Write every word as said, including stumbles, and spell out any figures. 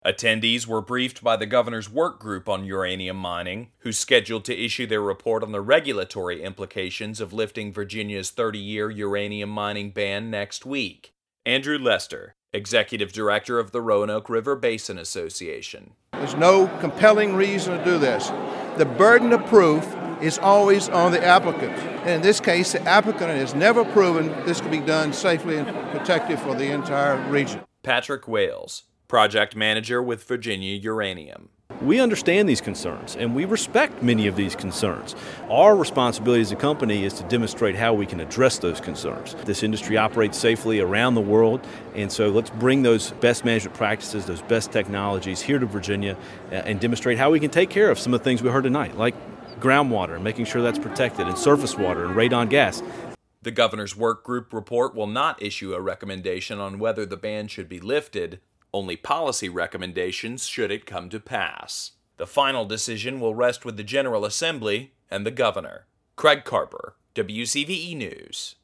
Attendees were briefed by the governor's work group on uranium mining, who's scheduled to issue their report on the regulatory implications of lifting Virginia's thirty-year uranium mining ban next week. Andrew Lester, Executive Director of the Roanoke River Basin Association. There's no compelling reason to do this. The burden of proof is always on the applicant. And in this case, the applicant has never proven this can be done safely and protective for the entire region. Patrick Wales, Project Manager with Virginia Uranium. We understand these concerns, and we respect many of these concerns. Our responsibility as a company is to demonstrate how we can address those concerns. This industry operates safely around the world, and so let's bring those best management practices, those best technologies here to Virginia and demonstrate how we can take care of some of the things we heard tonight, like groundwater and making sure that's protected, and surface water and radon gas. The governor's work group report will not issue a recommendation on whether the ban should be lifted, only policy recommendations should it come to pass. The final decision will rest with the General Assembly and the governor. Craig Carper, W C V E News.